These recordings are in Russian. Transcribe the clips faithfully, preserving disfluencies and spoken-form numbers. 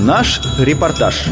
Наш репортаж.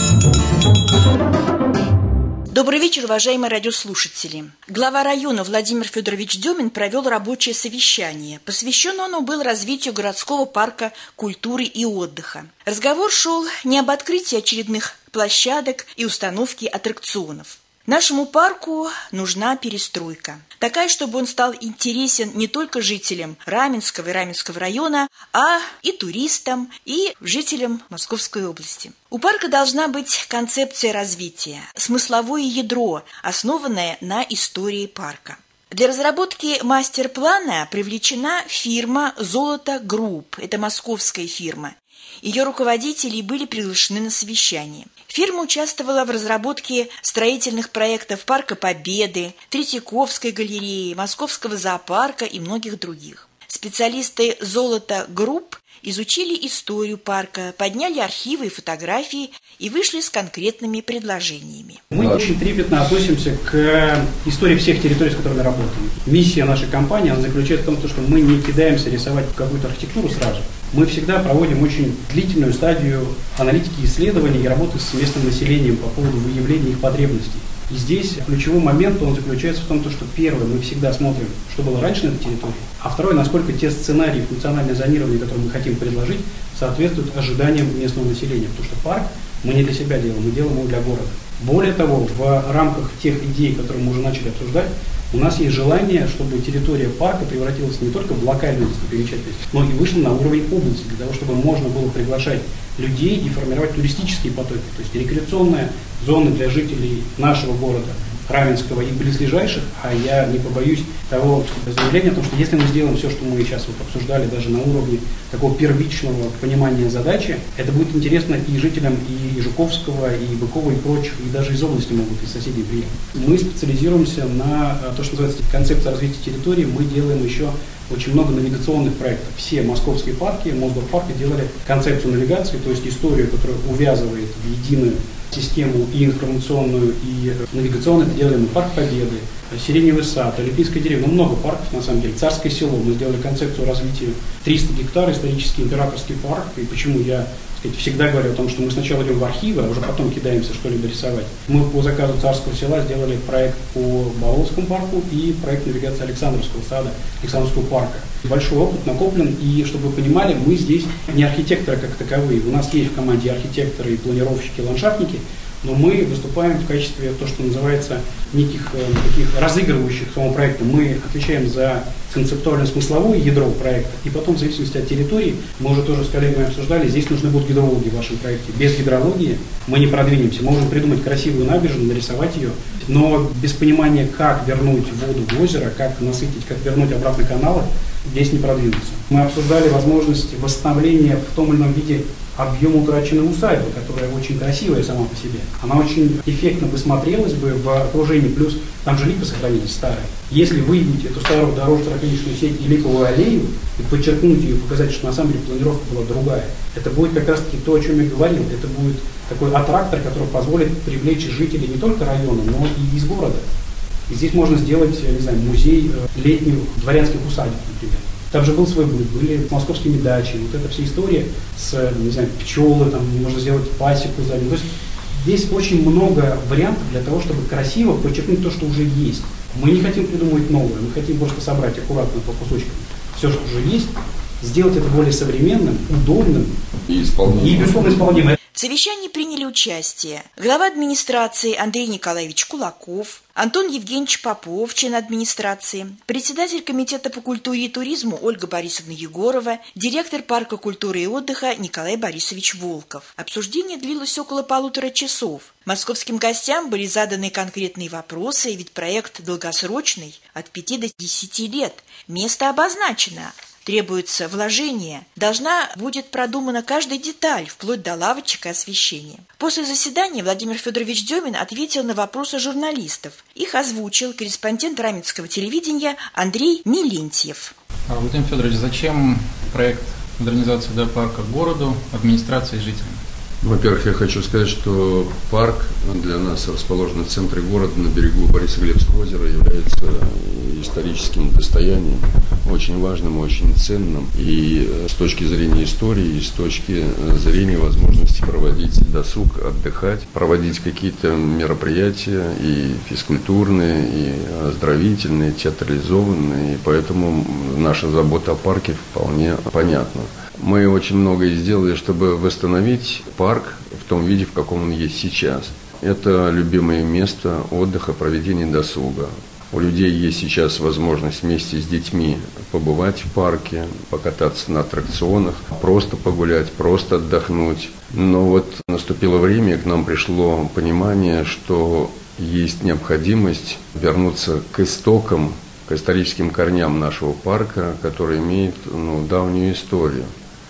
Добрый вечер, уважаемые радиослушатели. Глава района Владимир Федорович Демин провел рабочее совещание. Посвящено оно было развитию городского парка культуры и отдыха. Разговор шел не об открытии очередных площадок и установке аттракционов. Нашему парку нужна перестройка. Такая, чтобы он стал интересен не только жителям Раменского и Раменского района, а и туристам, и жителям Московской области. У парка должна быть концепция развития, смысловое ядро, основанное на истории парка. Для разработки мастер-плана привлечена фирма «Золото Групп». Это московская фирма. Ее руководители были приглашены на совещание. Фирма участвовала в разработке строительных проектов Парка Победы, Третьяковской галереи, Московского зоопарка и многих других. Специалисты «Золото Групп» изучили историю парка, подняли архивы и фотографии и вышли с конкретными предложениями. Мы очень трепетно относимся к истории всех территорий, с которыми работаем. Миссия нашей компании она заключается в том, что мы не кидаемся рисовать какую-то архитектуру сразу. Мы всегда проводим очень длительную стадию аналитики, исследований и работы с местным населением по поводу выявления их потребностей. И здесь ключевой момент он заключается в том, что первое, мы всегда смотрим, что было раньше на этой территории, а второе, насколько те сценарии функционального зонирования, которые мы хотим предложить, соответствуют ожиданиям местного населения. Потому что парк мы не для себя делаем, мы делаем его для города. Более того, в рамках тех идей, которые мы уже начали обсуждать, у нас есть желание, чтобы территория парка превратилась не только в локальную достопримечательность, но и вышла на уровень области, для того, чтобы можно было приглашать людей и формировать туристические потоки, то есть рекреационные зоны для жителей нашего города, Раменского и близлежащих, а я не побоюсь того заявления о том, что если мы сделаем все, что мы сейчас вот обсуждали, даже на уровне такого первичного понимания задачи, это будет интересно и жителям и Жуковского, и Быкова, и прочих, и даже из области могут из соседей приехать. Мы специализируемся на то, что называется концепция развития территории. Мы делаем еще очень много навигационных проектов. Все московские парки, Мосгорпарки делали концепцию навигации, то есть историю, которая увязывает в единую систему и информационную, и навигационную. Это делали мы Парк Победы, Сиреневый сад, Олимпийская деревня, ну, много парков на самом деле, Царское село. Мы сделали концепцию развития триста гектаров, исторический императорский парк. И почему я, так сказать, всегда говорю о том, что мы сначала идем в архивы, а уже потом кидаемся что-либо рисовать. Мы по заказу Царского села сделали проект по Болотскому парку и проект навигации Александровского сада, Александровского парка. Большой опыт накоплен, и чтобы вы понимали, мы здесь не архитекторы как таковые. У нас есть в команде архитекторы, и планировщики, и ландшафтники, но мы выступаем в качестве то, что называется неких э, таких разыгрывающих самого проекта. Мы отвечаем за концептуально-смысловое ядро проекта, и потом в зависимости от территории, мы уже тоже с коллегами обсуждали, здесь нужны будут гидрологи в вашем проекте. Без гидрологии мы не продвинемся. Мы можем придумать красивую набережную, нарисовать ее, но без понимания, как вернуть воду в озеро, как насытить, как вернуть обратно каналы, здесь не продвинуться. Мы обсуждали возможность восстановления в том или ином виде объема утраченной усадьбы, которая очень красивая сама по себе. Она очень эффектно бы смотрелась бы в окружении, плюс там же липы сохранились старые. Если выявить эту старую дорожно-тропиничную сеть и липовую аллею, и подчеркнуть ее, показать, что на самом деле планировка была другая, это будет как раз-таки то, о чем я говорил. Это будет такой аттрактор, который позволит привлечь жителей не только района, но и из города. И здесь можно сделать, я не знаю, музей летних дворянских усадеб, например. Там же был свой быт, были московскими дачи, вот эта вся история с, не знаю, пчелы, там можно сделать пасеку за ним. То есть здесь очень много вариантов для того, чтобы красиво подчеркнуть то, что уже есть. Мы не хотим придумывать новое, мы хотим просто собрать аккуратно по кусочкам все, что уже есть, сделать это более современным, удобным и, и безусловно, исполнимым. В совещании приняли участие глава администрации Андрей Николаевич Кулаков, Антон Евгеньевич Попов, член администрации, председатель комитета по культуре и туризму Ольга Борисовна Егорова, директор парка культуры и отдыха Николай Борисович Волков. Обсуждение длилось около полутора часов. Московским гостям были заданы конкретные вопросы, ведь проект долгосрочный, от пяти до десяти лет. Место обозначено. Требуется вложение, должна будет продумана каждая деталь, вплоть до лавочек и освещения. После заседания Владимир Федорович Демин ответил на вопросы журналистов. Их озвучил корреспондент раменского телевидения Андрей Милентьев. Владимир Федорович, зачем проект модернизации парка городу, администрации и жителям? Во-первых, я хочу сказать, что парк для нас расположен в центре города на берегу Борисоглебского озера, является историческим достоянием, очень важным, очень ценным. И с точки зрения истории, и с точки зрения возможности проводить досуг, отдыхать, проводить какие-то мероприятия и физкультурные, и оздоровительные, театрализованные. И поэтому наша забота о парке вполне понятна. Мы очень многое сделали, чтобы восстановить парк в том виде, в каком он есть сейчас. Это любимое место отдыха, проведения досуга. У людей есть сейчас возможность вместе с детьми побывать в парке, покататься на аттракционах, просто погулять, просто отдохнуть. Но вот наступило время, к нам пришло понимание, что есть необходимость вернуться к истокам, к историческим корням нашего парка, который имеет ну, давнюю историю.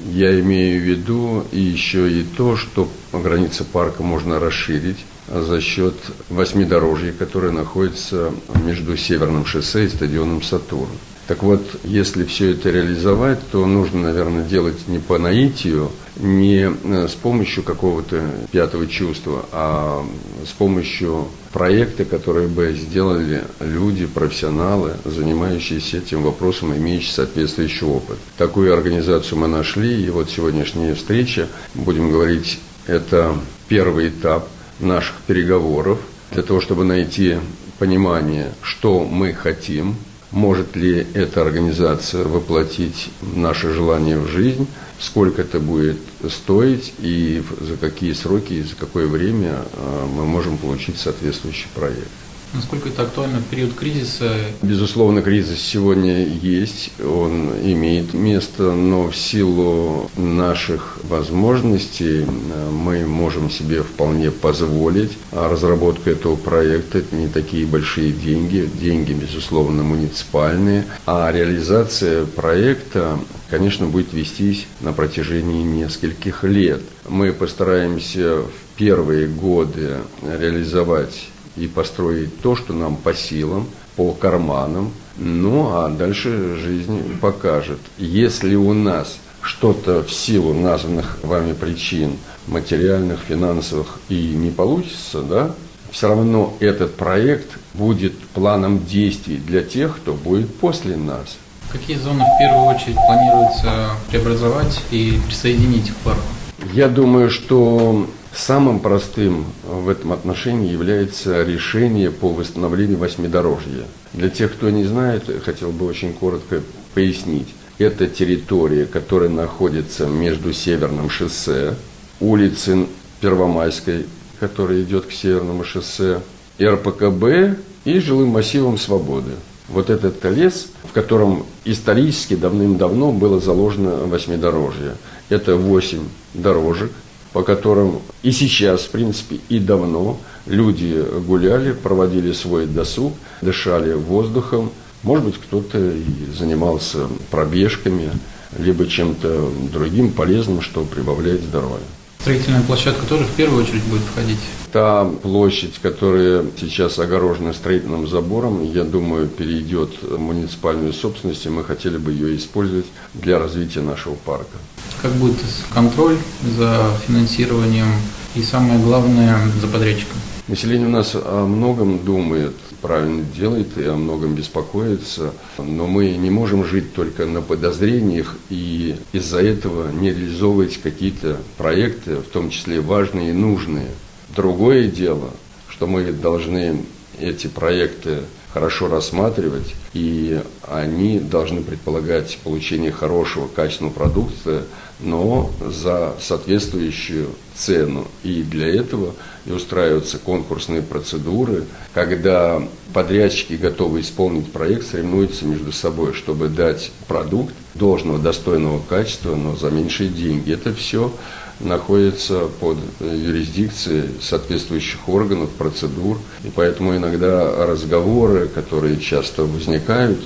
Я имею в виду и еще и то, что границы парка можно расширить за счет восьмидорожья, которое находится между Северным шоссе и стадионом «Сатурн». Так вот, если все это реализовать, то нужно, наверное, делать не по наитию, не с помощью какого-то пятого чувства, а с помощью проекта, которые бы сделали люди, профессионалы, занимающиеся этим вопросом, имеющие соответствующий опыт. Такую организацию мы нашли, и вот сегодняшняя встреча, будем говорить, это первый этап наших переговоров для того, чтобы найти понимание, что мы хотим, может ли эта организация воплотить наше желание в жизнь, сколько это будет стоить и за какие сроки и за какое время мы можем получить соответствующий проект. Насколько это актуально в период кризиса? Безусловно, кризис сегодня есть, он имеет место, но в силу наших возможностей мы можем себе вполне позволить разработку этого проекта. Это не такие большие деньги, деньги, безусловно, муниципальные, а реализация проекта, конечно, будет вестись на протяжении нескольких лет. Мы постараемся в первые годы реализовать и построить то, что нам по силам, по карманам. Ну, а дальше жизнь покажет. Если у нас что-то в силу названных вами причин, материальных, финансовых, и не получится, да, все равно этот проект будет планом действий для тех, кто будет после нас. Какие зоны в первую очередь планируется преобразовать и присоединить к парку? Я думаю, что самым простым в этом отношении является решение по восстановлению восьмидорожья. Для тех, кто не знает, хотел бы очень коротко пояснить. Это территория, которая находится между Северным шоссе, улицей Первомайской, которая идет к Северному шоссе, эр пэ ка бэ и жилым массивом Свободы. Вот этот лес, в котором исторически давным-давно было заложено восьмидорожье. Это восемь дорожек, по которым и сейчас, в принципе, и давно люди гуляли, проводили свой досуг, дышали воздухом. Может быть, кто-то и занимался пробежками, либо чем-то другим полезным, что прибавляет здоровье. Строительная площадка тоже в первую очередь будет входить? Та площадь, которая сейчас огорожена строительным забором, я думаю, перейдет в муниципальную собственность, и мы хотели бы ее использовать для развития нашего парка. Как будет контроль за финансированием и, самое главное, за подрядчиком? Население у нас о многом думает, правильно делает и о многом беспокоится, но мы не можем жить только на подозрениях и из-за этого не реализовывать какие-то проекты, в том числе важные и нужные. Другое дело, что мы должны эти проекты хорошо рассматривать, и они должны предполагать получение хорошего, качественного продукта, но за соответствующую цену. И для этого и устраиваются конкурсные процедуры, когда подрядчики, готовы исполнить проект, соревнуются между собой, чтобы дать продукт должного, достойного качества, но за меньшие деньги. Это все находится под юрисдикцией соответствующих органов, процедур. И поэтому иногда разговоры, которые часто возникают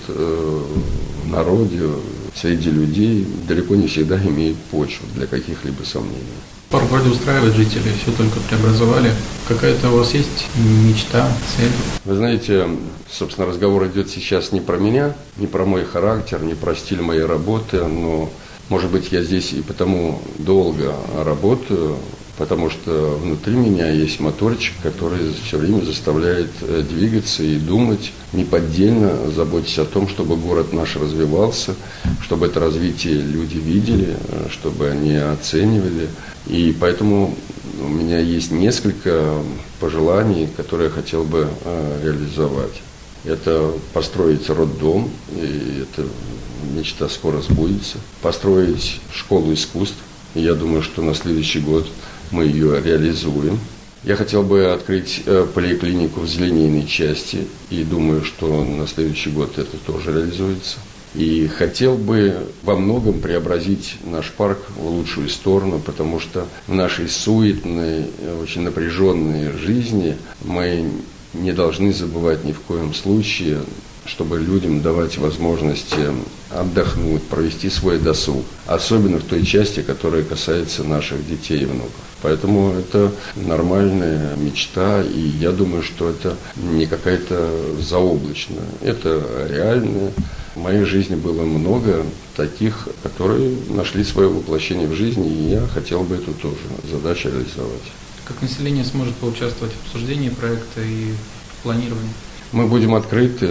в народе, среди людей, далеко не всегда имеют почву для каких-либо сомнений. Парк вроде устраивает жителей, все только преобразовали. Какая-то у вас есть мечта, цель? Вы знаете, собственно, разговор идет сейчас не про меня, не про мой характер, не про стиль моей работы, но, может быть, я здесь и потому долго работаю, потому что внутри меня есть моторчик, который все время заставляет двигаться и думать, неподдельно заботясь о том, чтобы город наш развивался, чтобы это развитие люди видели, чтобы они оценивали. И поэтому у меня есть несколько пожеланий, которые я хотел бы реализовать. Это построить роддом, и эта мечта скоро сбудется. Построить школу искусств. И я думаю, что на следующий год мы ее реализуем. Я хотел бы открыть поликлинику в зеленейной части, и думаю, что на следующий год это тоже реализуется. И хотел бы во многом преобразить наш парк в лучшую сторону, потому что в нашей суетной, очень напряженной жизни мы не должны забывать ни в коем случае, чтобы людям давать возможность отдохнуть, провести свой досуг, особенно в той части, которая касается наших детей и внуков. Поэтому это нормальная мечта, и я думаю, что это не какая-то заоблачная, это реальная. В моей жизни было много таких, которые нашли свое воплощение в жизни, и я хотел бы эту тоже задачу реализовать. Как население сможет поучаствовать в обсуждении проекта и в планировании? Мы будем открыты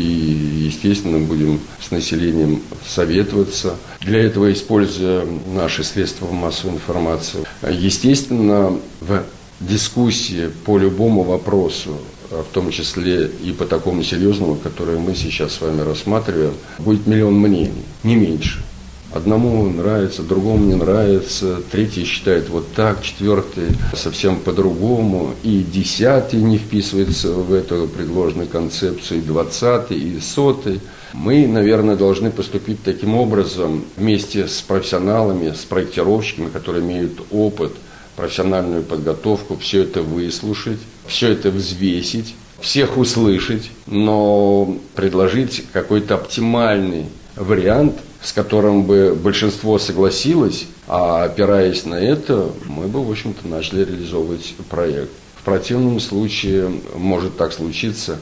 и, естественно, будем с населением советоваться. Для этого используя наши средства массовой информации. Естественно, в дискуссии по любому вопросу, в том числе и по такому серьезному, который мы сейчас с вами рассматриваем, будет миллион мнений, не меньше. Одному нравится, другому не нравится, третий считает вот так, четвертый совсем по-другому, и десятый не вписывается в эту предложенную концепцию, и двадцатый, и сотый. Мы, наверное, должны поступить таким образом вместе с профессионалами, с проектировщиками, которые имеют опыт, профессиональную подготовку, все это выслушать, все это взвесить, всех услышать, но предложить какой-то оптимальный вариант, с которым бы большинство согласилось, а опираясь на это, мы бы, в общем-то, начали реализовывать проект. В противном случае может так случиться,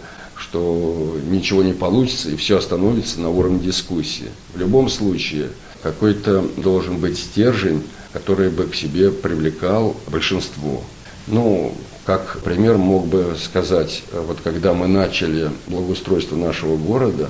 что ничего не получится и все остановится на уровне дискуссии. В любом случае, какой-то должен быть стержень, который бы к себе привлекал большинство. Ну, как пример мог бы сказать, вот когда мы начали благоустройство нашего города,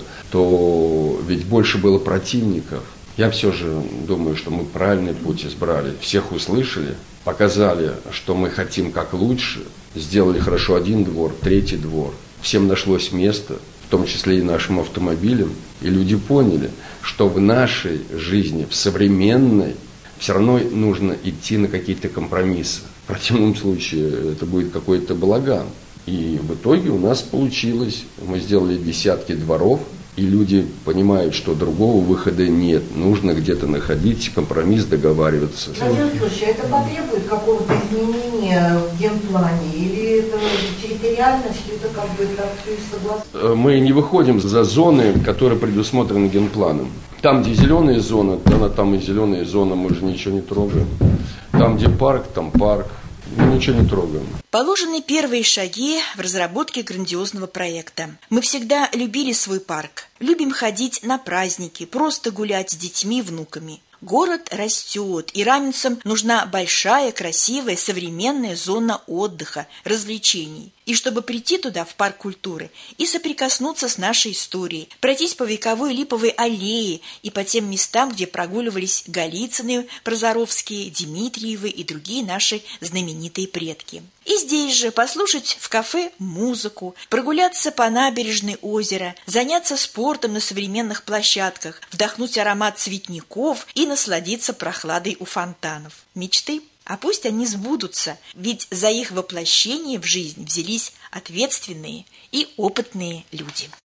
то ведь больше было противников. Я все же думаю, что мы правильный путь избрали. Всех услышали, показали, что мы хотим как лучше, сделали хорошо один двор, третий двор. Всем нашлось место, в том числе и нашим автомобилям. И люди поняли, что в нашей жизни, в современной, все равно нужно идти на какие-то компромиссы. В противном случае это будет какой-то балаган. И в итоге у нас получилось. Мы сделали десятки дворов, и люди понимают, что другого выхода нет. Нужно где-то находить компромисс, договариваться. Владимир Петрович, это потребует какого-то изменения в генплане? Или это территориально, что это как бы так все и согласно? Мы не выходим за зоны, которые предусмотрены генпланом. Там, где зеленая зона, там и зеленая зона, мы же ничего не трогаем. Там, где парк, там парк. Мы ничего не трогаем. Положены первые шаги в разработке грандиозного проекта. Мы всегда любили свой парк. Любим ходить на праздники, просто гулять с детьми и внуками. Город растет, и раменцам нужна большая, красивая, современная зона отдыха, развлечений. И чтобы прийти туда, в парк культуры, и соприкоснуться с нашей историей, пройтись по вековой липовой аллее и по тем местам, где прогуливались Голицыны, Прозоровские, Дмитриевы и другие наши знаменитые предки. И здесь же послушать в кафе музыку, прогуляться по набережной озера, заняться спортом на современных площадках, вдохнуть аромат цветников и насладиться прохладой у фонтанов. Мечты? А пусть они сбудутся, ведь за их воплощение в жизнь взялись ответственные и опытные люди.